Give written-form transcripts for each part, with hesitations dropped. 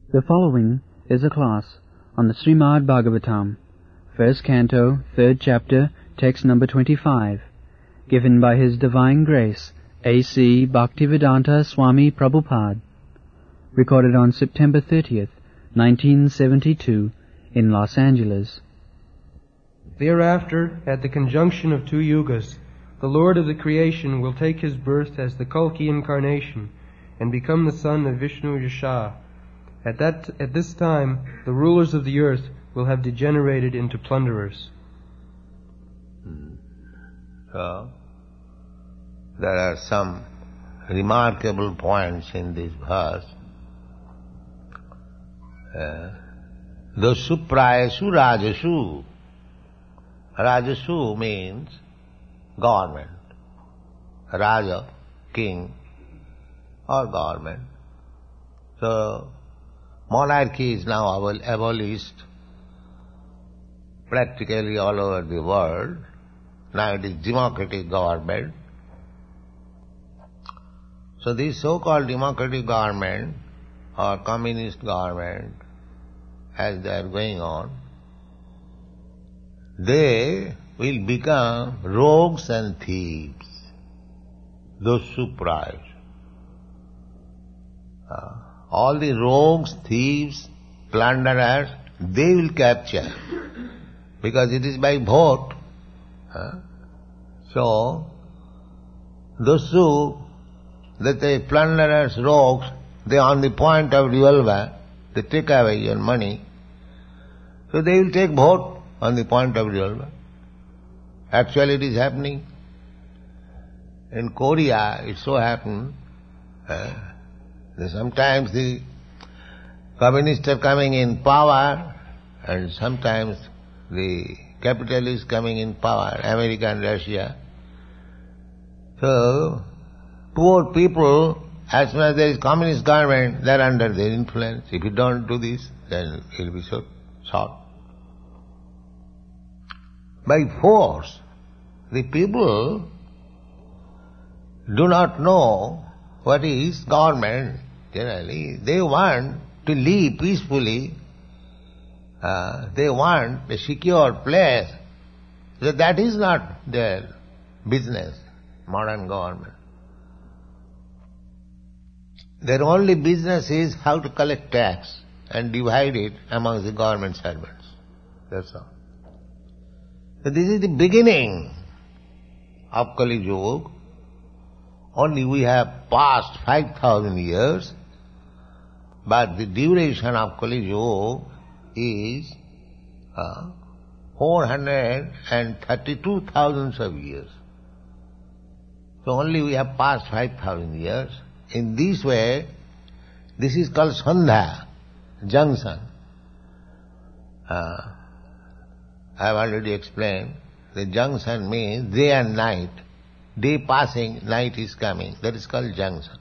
The following is a class on the Srimad Bhagavatam, first canto, third chapter, text number 25, given by His Divine Grace, A.C. Bhaktivedanta Swami Prabhupada, recorded on September 30th, 1972, in Los Angeles. Thereafter, at the conjunction of two yugas, the Lord of the creation will take his birth as the Kalki incarnation and become the son of Vishnu Yasha. At this time, the rulers of the earth will have degenerated into plunderers. So, there are some remarkable points in this verse. Dosu prayasu rajasu. Rajasu means government. Raja, king, or government. So, monarchy is now abolished practically all over the world. Now it is democratic government. So this so-called democratic government or communist government, as they are going on, they will become rogues and thieves. Those surprised. All the rogues, thieves, plunderers, they will capture, because it is by vote. So, those who, the plunderers, rogues, they are on the point of revolver, they take away your money, so they will take vote on the point of revolver. Actually it is happening. In Korea, it so happened, sometimes the communists are coming in power, and sometimes the capitalists coming in power, America and Russia. So, poor people, as soon as there is communist government, they are under their influence. If you don't do this, then it will be so short. By force, the people do not know what is government. Generally, they want to live peacefully. They want a secure place. So that is not their business, modern government. Their only business is how to collect tax and divide it among the government servants. That's all. So this is the beginning of Kali Yuga. Only we have passed 5,000 years, but the duration of Kali Yuga is 432,000 of years. So only we have passed 5,000 years. In this way, this is called Sandhya, junction. I have already explained. The junction means day and night. Day passing, night is coming. That is called junction.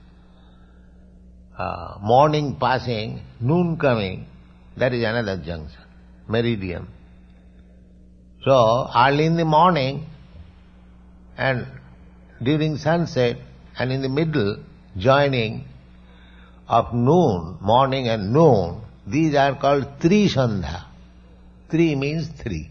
Morning passing, noon coming. That is another junction, meridian. So, early in the morning and during sunset and in the middle, joining of noon, morning and noon, these are called Tri-Sandhya. Tri means three.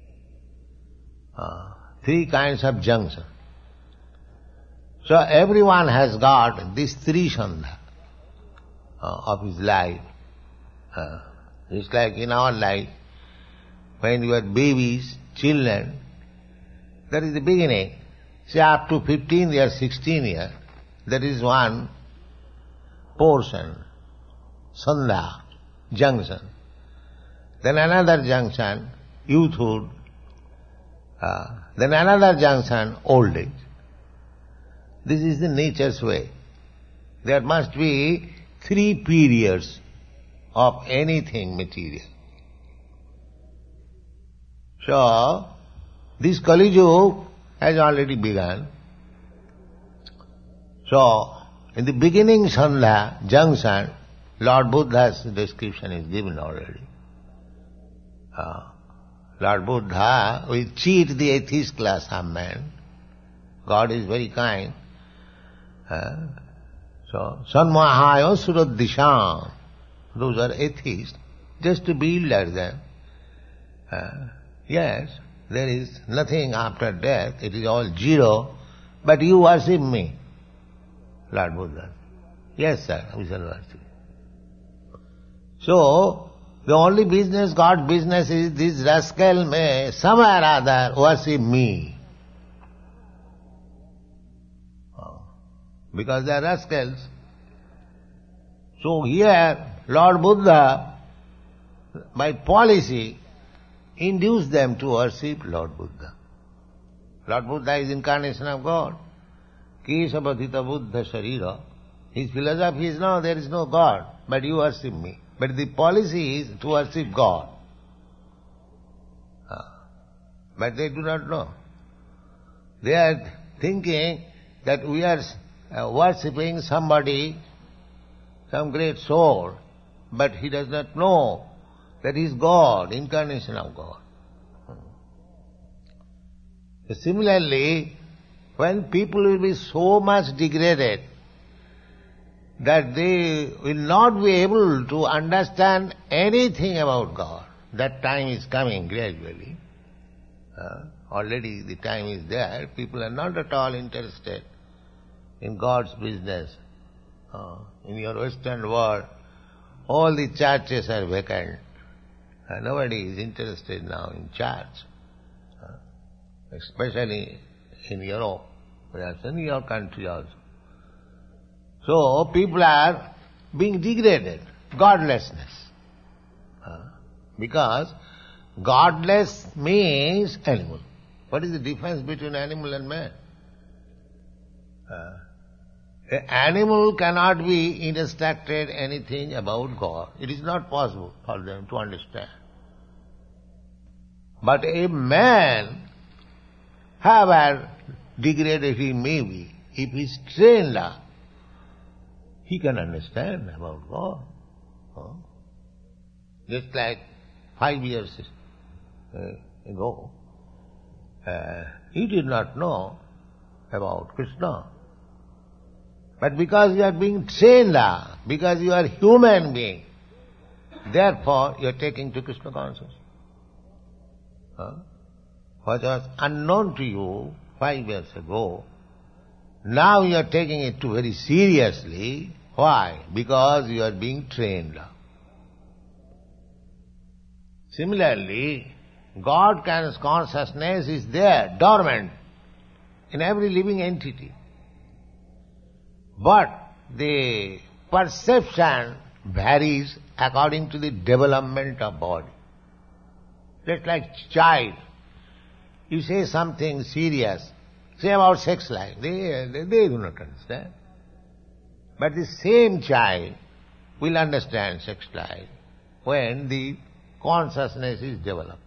Three kinds of junction. So everyone has got this Tri-Sandhya of his life. It's like in our life, when you are babies, children, that is the beginning. Say up to 15 years, 16 years, that is one portion, Sandhya, junction. Then another junction, youthhood. Then another junction, old age. This is the nature's way. There must be 3 periods of anything material. So, this Kali Yuga has already begun. So, in the beginning Sandhya, junction, Lord Buddha's description is given already. Lord Buddha will cheat the atheist class of man. God is very kind. So, Sanmahaya Suradisham. those are atheists, just to be like them. Yes, there is nothing after death, it is all zero, but you worship me, Lord Buddha. Yes, sir, we shall worship. So, the only business, God's business is this rascal may somewhere or other worship me. Because they are rascals. So here, Lord Buddha, by policy, induced them to worship Lord Buddha. Lord Buddha is incarnation of God. Kesavadhita Buddha Sharira. His philosophy is, no, there is no God, but you worship me. But the policy is to worship God. But they do not know. They are thinking that we are worshipping somebody, some great soul, but he does not know that he is God, incarnation of God. Similarly, when people will be so much degraded that they will not be able to understand anything about God, that time is coming gradually. Already the time is there. People are not at all interested in God's business. In your Western world, all the churches are vacant. Nobody is interested now in church. Especially in Europe, perhaps in your country also. So people are being degraded, godlessness. Because godless means animal. What is the difference between animal and man? An animal cannot be instructed anything about God. It is not possible for them to understand. But a man, however degraded he may be, if he is trained up, he can understand about God. Just like 5 years ago, he did not know about Krishna. But because you are being trained up, because you are human being, therefore you are taking to Krishna consciousness. What was unknown to you 5 years ago, now you are taking it too very seriously. Why? Because you are being trained up. Similarly, God consciousness is there, dormant, in every living entity. But the perception varies according to the development of body. Just like child, you say something serious, say about sex life, they do not understand. But the same child will understand sex life when the consciousness is developed.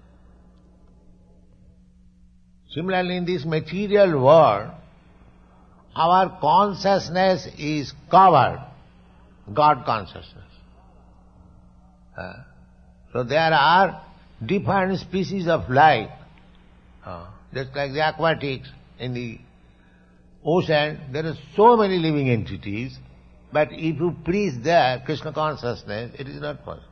Similarly, in this material world, our consciousness is covered, God consciousness. So there are different species of life, just like the aquatics in the ocean, there are so many living entities, but if you preach there Krishna consciousness, it is not possible.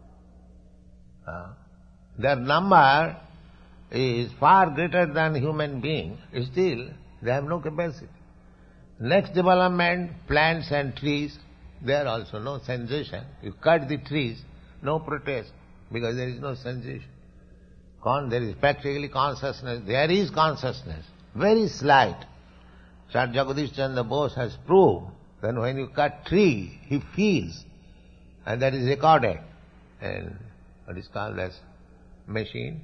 Their number is far greater than human being, still they have no capacity. Next development, plants and trees, there also no sensation. You cut the trees, no protest, because there is no sensation. There is practically consciousness. There is consciousness, very slight. Sir Jagadish Chandra Bose has proved that when you cut tree, he feels, and that is recorded. And what is called as machine.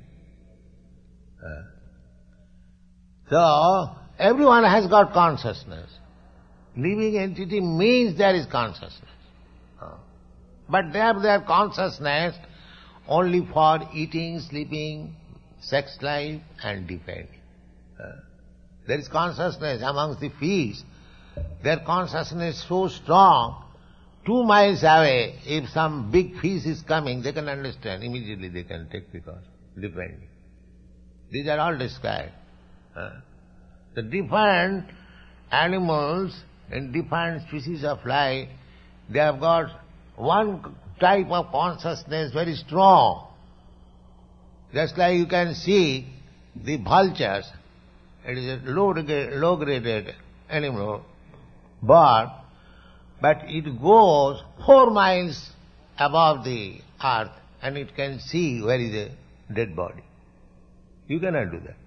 So, everyone has got consciousness. Living entity means there is consciousness. But they have their consciousness only for eating, sleeping, sex life and defending. There is consciousness amongst the fish. Their consciousness is so strong, 2 miles away, if some big fish is coming, they can understand. Immediately they can take because defending. These are all described. The different animals and different species of life, they have got one type of consciousness very strong. Just like you can see the vultures, it is a low-graded animal, bird, but it goes 4 miles above the earth and it can see where is a dead body. You cannot do that.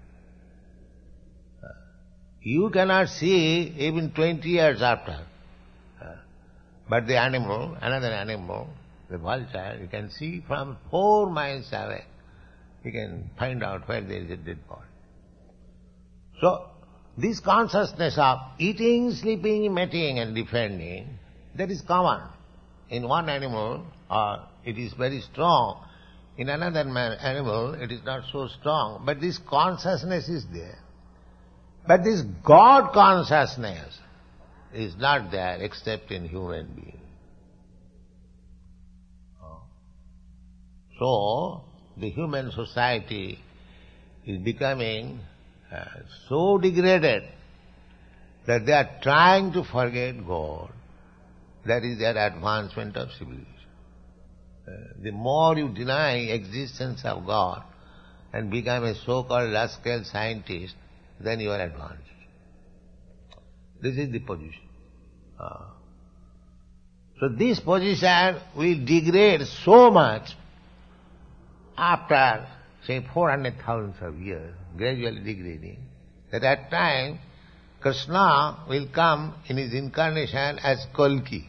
You cannot see even 20 years after. But the animal, another animal, the vulture, you can see from 4 miles away. You can find out where there is a dead body. So, this consciousness of eating, sleeping, mating and defending, that is common. In one animal, it is very strong. In another animal, it is not so strong. But this consciousness is there. But this God consciousness is not there except in human beings. So, the human society is becoming so degraded that they are trying to forget God. That is their advancement of civilization. The more you deny existence of God and become a so-called rascal scientist, then you are advanced. This is the position. So this position will degrade so much after, say, 400,000 of years, gradually degrading, that at time Krishna will come in his incarnation as Kalki.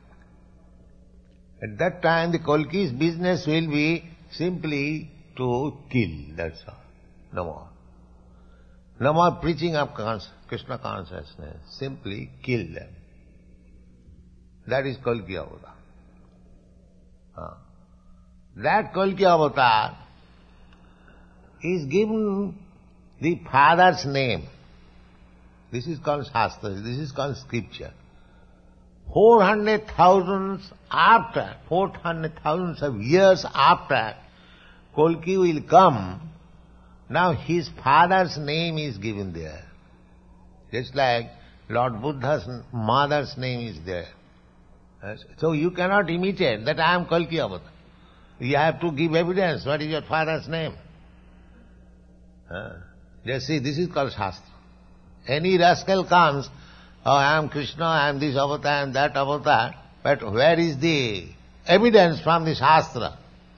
At that time the Kalki's business will be simply to kill, that's all. No more. No more preaching of Krishna consciousness, simply kill them. That is Kalki avatar. That Kalki avatar is given the Father's name. This is called Shastra, this is called Scripture. 400,000 of years after Kalki will come, now his father's name is given there. Just like Lord Buddha's mother's name is there. So you cannot imitate that I am Kalki avatar. You have to give evidence. What is your father's name? Just see, this is called Shastra. Any rascal comes, oh, I am Krishna, I am this avatar, I am that avatar, but where is the evidence from the Shastra?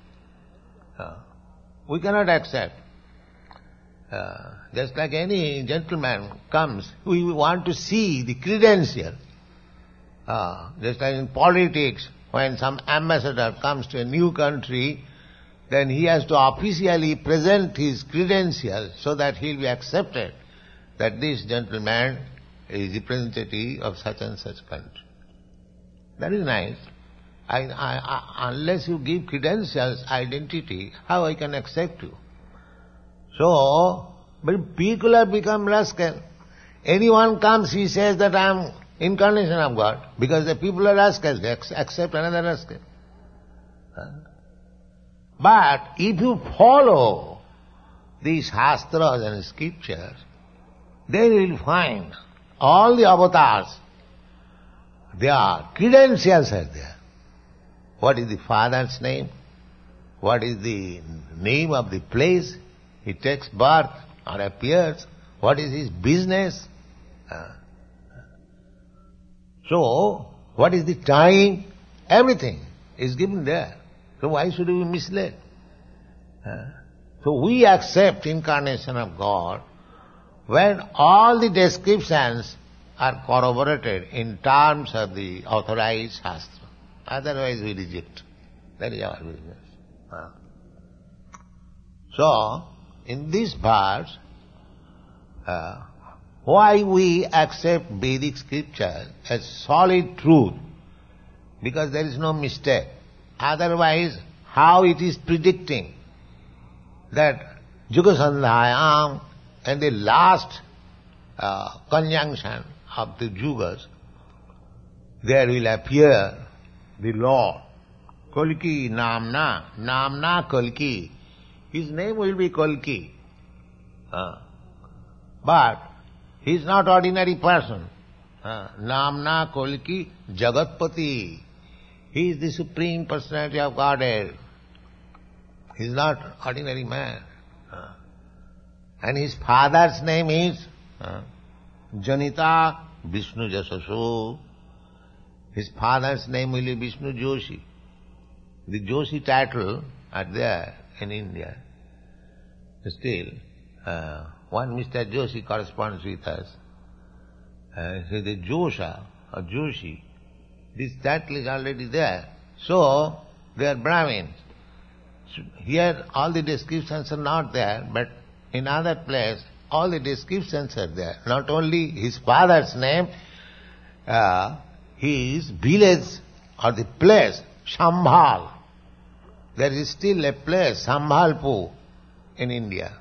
We cannot accept. Just like any gentleman comes, we want to see the credential. Just like in politics, when some ambassador comes to a new country, then he has to officially present his credentials so that he will be accepted that this gentleman is representative of such and such country. That is nice. Unless you give credentials, identity, how I can accept you? So, but people have become rascal. Anyone comes, he says that I am incarnation of God, because the people are rascals, they accept another rascal. But if you follow these Shastras and Scriptures, then you will find all the avatars, their credentials are there. What is the father's name? What is the name of the place he takes birth or appears? What is his business? So, what is the time? Everything is given there. So why should we be misled? So we accept incarnation of God when all the descriptions are corroborated in terms of the authorized Shastra. Otherwise we reject. That is our business. So, in this verse, why we accept Vedic scripture as solid truth? Because there is no mistake. Otherwise, how it is predicting that Yugasandhayam and the last conjunction of the Yugas, there will appear the Lord. Kalki Namna Kalki. His name will be Kalki. But he is not ordinary person. Namna Kalki Jagatpati. He is the Supreme Personality of Godhead. He is not ordinary man. And his father's name is Janita Vishnu Jasasu. His father's name will be Vishnu Joshi. The Joshi title are there in India. Still, one Mr. Joshi corresponds with us. So the Josha or Joshi, this title is already there. So, they are Brahmins. Here all the descriptions are not there, but in other place all the descriptions are there. Not only his father's name, his village or the place, Shambhal. There is still a place, Shambhalpur, in India.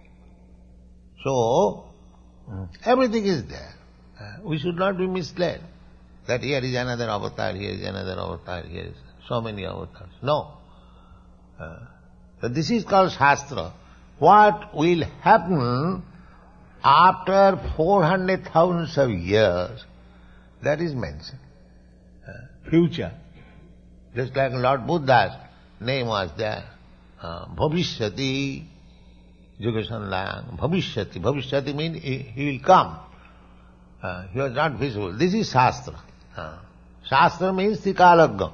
So, everything is there. We should not be misled that here is another avatar, here is another avatar, here is so many avatars. No. So this is called Shastra. What will happen after 400,000 of years, that is mentioned. Future. Just like Lord Buddha's name was there. Bhavishyati, Yugasandhang. Bhavishyati. Bhavishyati means he will come. He was not visible. This is Shastra. Shastra means Tikalagga.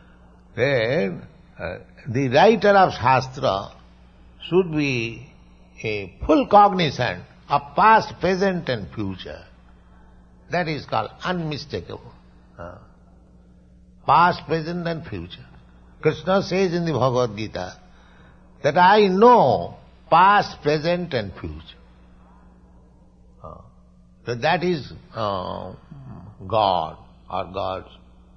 The writer of Shastra should be a full cognizant of past, present and future. That is called unmistakable. Past, present and future. Krishna says in the Bhagavad Gita that I know past, present and future. So that is God or God's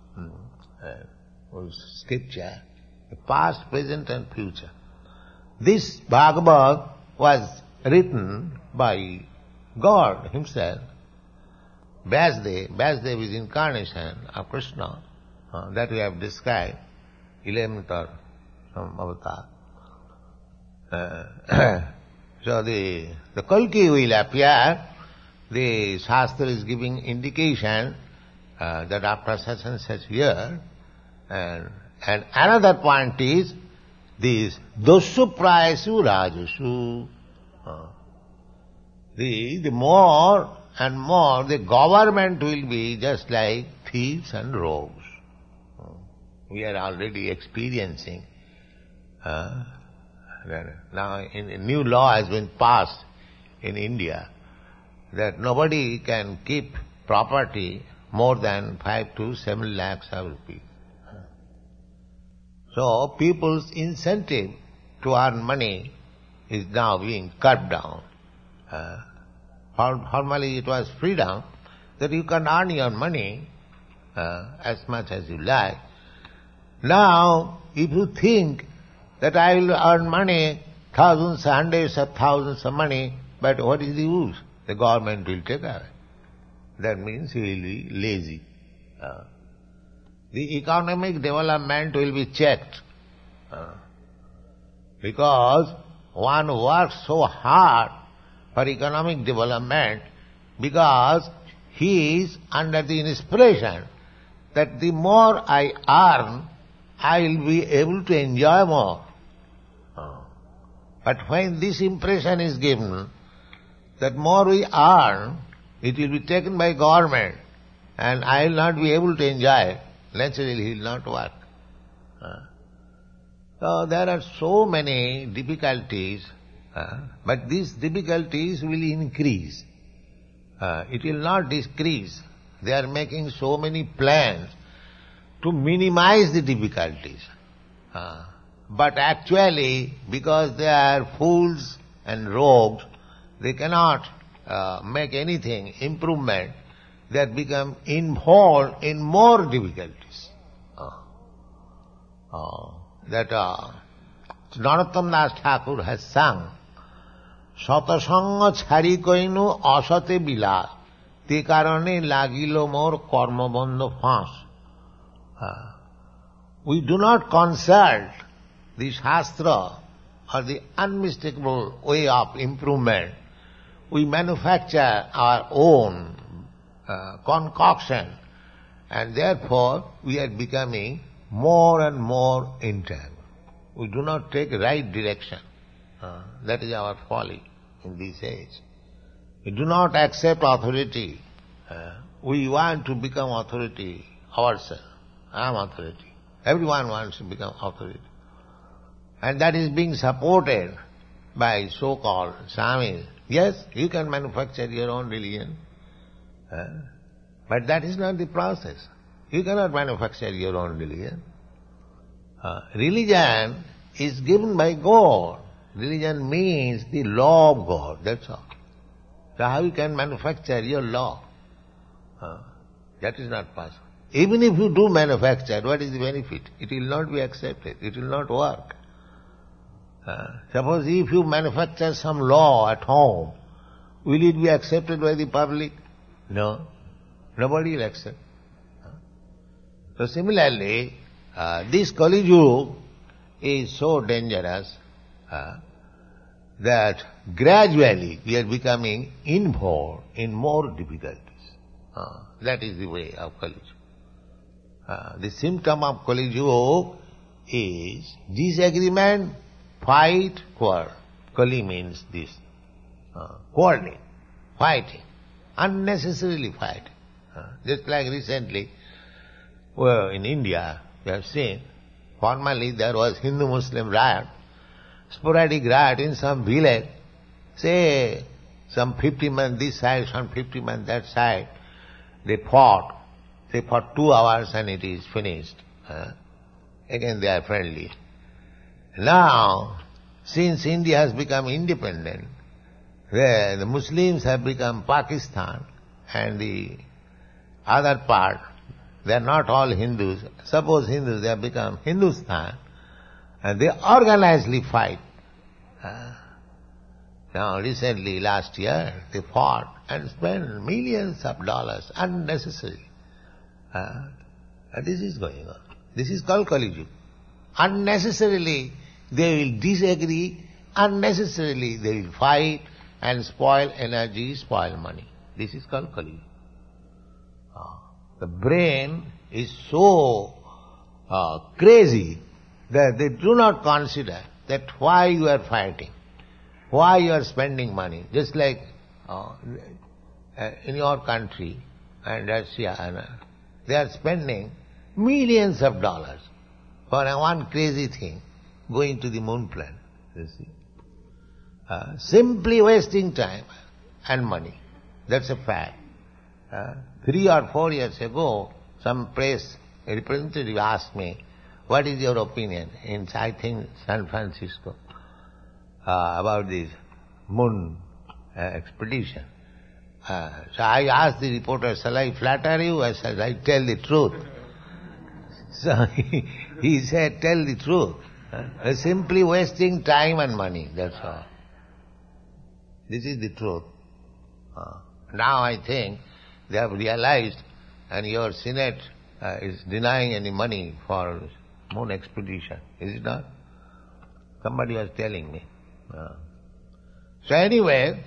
scripture. Past, present and future. This Bhagavad was written by God himself. Vyasdev is incarnation of Krishna, that we have described, 11th or some avatar. So the Kalki will appear. The Shastra is giving indication that after such and such year, and another point is this Doshu Prayasu Rajasu. The more and more the government will be just like thieves and rogues. We are already experiencing. Now a new law has been passed in India that nobody can keep property more than 5 to 7 lakhs of rupees. So people's incentive to earn money is now being cut down. Formerly it was freedom, that you can earn your money as much as you like. Now, if you think that I will earn money, thousands, hundreds of thousands of money, but what is the use? The government will take away. That means you will be lazy. The economic development will be checked. Because one works so hard for economic development because he is under the inspiration that the more I earn, I will be able to enjoy more. But when this impression is given that more we earn, it will be taken by government and I will not be able to enjoy, naturally he will not work. So there are so many difficulties, but these difficulties will increase. It will not decrease. They are making so many plans to minimize the difficulties. But actually, because they are fools and rogues, they cannot make anything, improvement. They have become involved in more difficulties. That Narottam Das Thakur has sung, Satasanga chhari koinu asate bilas, te karane lagilo mor karma bandha phas. We do not consult the Shastra or the unmistakable way of improvement. We manufacture our own concoction, and therefore we are becoming more and more entangled. We do not take right direction. That is our folly in this age. We do not accept authority. We want to become authority ourselves. I am authority. Everyone wants to become authority. And that is being supported by so-called Swamis. Yes, you can manufacture your own religion. But that is not the process. You cannot manufacture your own religion. Religion is given by God. Religion means the law of God, that's all. So how you can manufacture your law? That is not possible. Even if you do manufacture, what is the benefit? It will not be accepted. It will not work. Suppose if you manufacture some law at home, will it be accepted by the public? No. Nobody will accept. So similarly, this Kali Yuga is so dangerous that gradually we are becoming involved in more difficulties. That is the way of Kali Yuga. The symptom of Kali Yuga is disagreement, fight, quarrel. Kali means this. Quarreling, fighting, unnecessarily fighting. Just like recently, in India, we have seen, formerly there was Hindu-Muslim riot, sporadic riot in some village, say some 50 men this side, some 50 men that side. They fought 2 hours and it is finished. Again they are friendly. Now, since India has become independent, the Muslims have become Pakistan and the other part, they are not all Hindus. Suppose Hindus, they have become Hindustan, and they organizedly fight. Now recently, last year, they fought and spent millions of dollars unnecessarily. This is going on. This is called Kali Yuga. Unnecessarily they will disagree, unnecessarily they will fight and spoil energy, spoil money. This is called Kali Yuga. The brain is so crazy that they do not consider that why you are fighting, why you are spending money. Just like in your country and Russia, they are spending millions of dollars for one crazy thing, going to the moon planet, you see. Simply wasting time and money. That's a fact. 3 or 4 years ago, some press representative asked me, what is your opinion in, I think, San Francisco, about this moon expedition? So I asked the reporter, shall I flatter you or shall I tell the truth? So he said, tell the truth. Simply wasting time and money, that's all. This is the truth. Now I think they have realized, and your Senate is denying any money for moon expedition, is it not? Somebody was telling me. So anyway,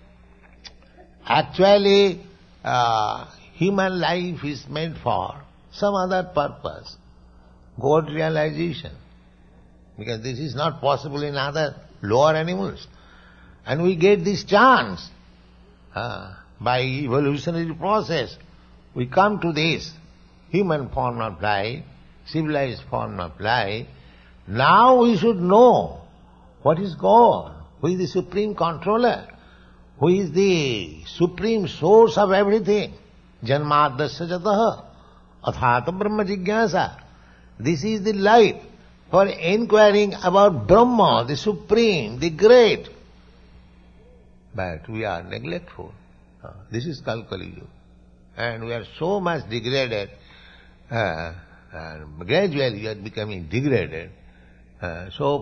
actually human life is meant for some other purpose, God realization. Because this is not possible in other lower animals. And we get this chance by evolutionary process. We come to this human form of life, civilized form of life. Now we should know what is God, who is the supreme controller, who is the supreme source of everything. Janmadasya jataha athata brahma jigyasa. This is the life for inquiring about Brahma, the supreme, the great. But we are neglectful. This is called Kali Yuga. And we are so much degraded, and gradually we are becoming degraded. So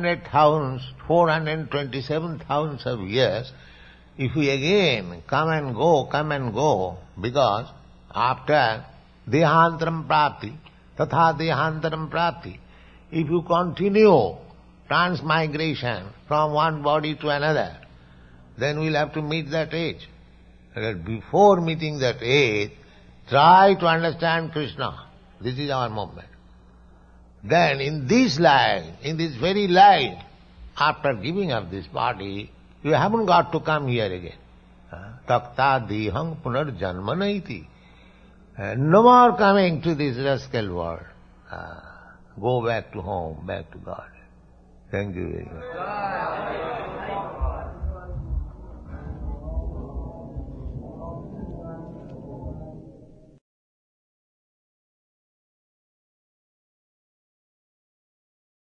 427,000 of years, if we again come and go, because after dehantaram prapti, tatha dehantaram prapti, if you continue transmigration from one body to another, then we'll have to meet that age. But before meeting that age, try to understand Krishna. This is our movement. then in this life, in this very life, after giving up this body, you haven't got to come here again. Takta dihang punarjanma naiti. No more coming to this rascal world. Go back to home, back to God. Thank you very much.